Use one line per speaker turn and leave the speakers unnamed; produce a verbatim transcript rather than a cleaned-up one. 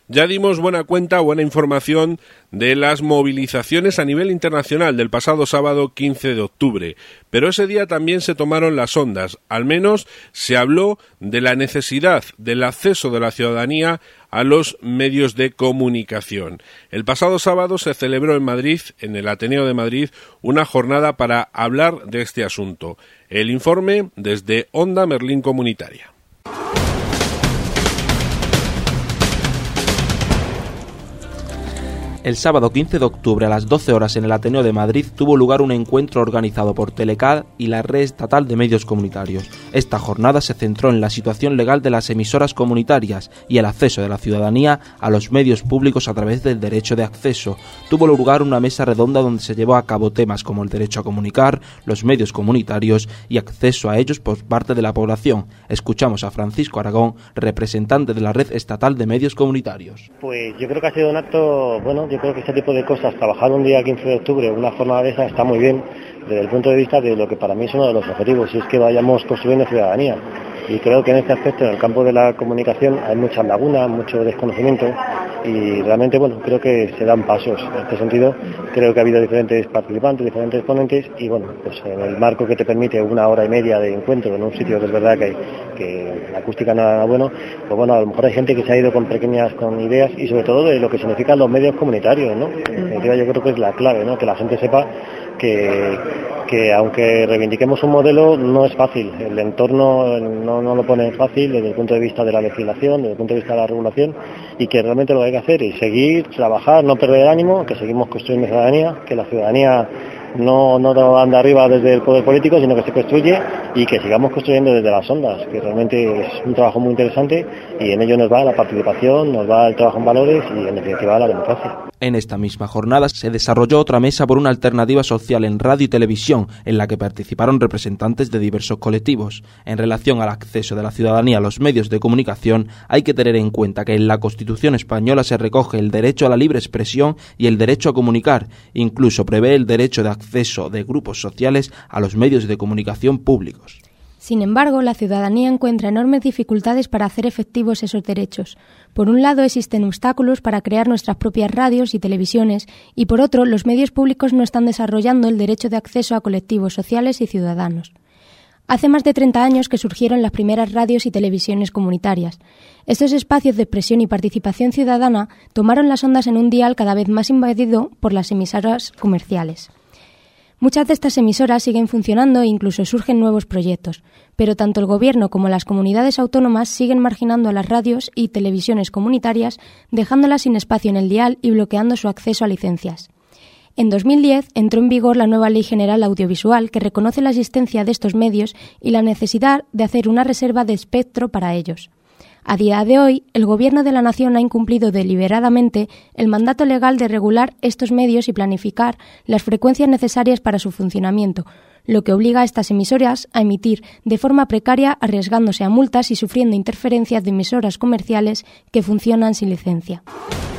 Ya dimos buena cuenta, buena información de las movilizaciones a nivel internacional del pasado sábado quince de octubre, pero ese día también se tomaron las ondas, al menos se habló de la necesidad del acceso de la ciudadanía a los medios de comunicación. El pasado sábado se celebró en Madrid, en el Ateneo de Madrid, una jornada para hablar de este asunto. El informe desde Onda Merlín Comunitaria.
El sábado quince de octubre a las doce horas en el Ateneo de Madrid tuvo lugar un encuentro organizado por Telecad y la Red Estatal de Medios Comunitarios. Esta jornada se centró en la situación legal de las emisoras comunitarias y el acceso de la ciudadanía a los medios públicos a través del derecho de acceso. Tuvo lugar una mesa redonda donde se llevó a cabo temas como el derecho a comunicar, los medios comunitarios y acceso a ellos por parte de la población. Escuchamos a Francisco Aragón, representante de la Red Estatal de Medios Comunitarios.
Pues yo creo que ha sido un acto, bueno, yo creo que este tipo de cosas, trabajar un día quince de octubre, una jornada de esa, está muy bien desde el punto de vista de lo que para mí es uno de los objetivos, y es que vayamos construyendo ciudadanía. Y creo que en este aspecto, en el campo de la comunicación, hay muchas lagunas, mucho desconocimiento, y realmente, bueno, creo que se dan pasos. En este sentido, creo que ha habido diferentes participantes, diferentes ponentes, y bueno, pues en el marco que te permite una hora y media de encuentro en un sitio que es verdad que, que la acústica no era nada bueno, pues bueno, a lo mejor hay gente que se ha ido con pequeñas con ideas, y sobre todo de lo que significan los medios comunitarios, ¿no? En definitiva, yo creo que es la clave, ¿no? Que la gente sepa que, que aunque reivindiquemos un modelo, no es fácil. El entorno no, no lo pone fácil desde el punto de vista de la legislación, desde el punto de vista de la regulación, y que realmente lo que hay que hacer es seguir, trabajar, no perder el ánimo, que seguimos construyendo ciudadanía, que la ciudadanía no, no anda arriba desde el poder político, sino que se construye, y que sigamos construyendo desde las ondas, que realmente es un trabajo muy interesante, y en ello nos va la participación, nos va el trabajo en valores y en definitiva la democracia.
En esta misma jornada se desarrolló otra mesa por una alternativa social en radio y televisión, en la que participaron representantes de diversos colectivos. En relación al acceso de la ciudadanía a los medios de comunicación, hay que tener en cuenta que en la Constitución española se recoge el derecho a la libre expresión y el derecho a comunicar. Incluso prevé el derecho de acceso de grupos sociales a los medios de comunicación públicos.
Sin embargo, la ciudadanía encuentra enormes dificultades para hacer efectivos esos derechos. Por un lado, existen obstáculos para crear nuestras propias radios y televisiones, y por otro, los medios públicos no están desarrollando el derecho de acceso a colectivos sociales y ciudadanos. Hace más de treinta años que surgieron las primeras radios y televisiones comunitarias. Estos espacios de expresión y participación ciudadana tomaron las ondas en un dial cada vez más invadido por las emisoras comerciales. Muchas de estas emisoras siguen funcionando e incluso surgen nuevos proyectos, pero tanto el Gobierno como las comunidades autónomas siguen marginando a las radios y televisiones comunitarias, dejándolas sin espacio en el dial y bloqueando su acceso a licencias. En dos mil diez entró en vigor la nueva Ley General Audiovisual, que reconoce la existencia de estos medios y la necesidad de hacer una reserva de espectro para ellos. A día de hoy, el Gobierno de la Nación ha incumplido deliberadamente el mandato legal de regular estos medios y planificar las frecuencias necesarias para su funcionamiento, lo que obliga a estas emisoras a emitir de forma precaria, arriesgándose a multas y sufriendo interferencias de emisoras comerciales que funcionan sin licencia.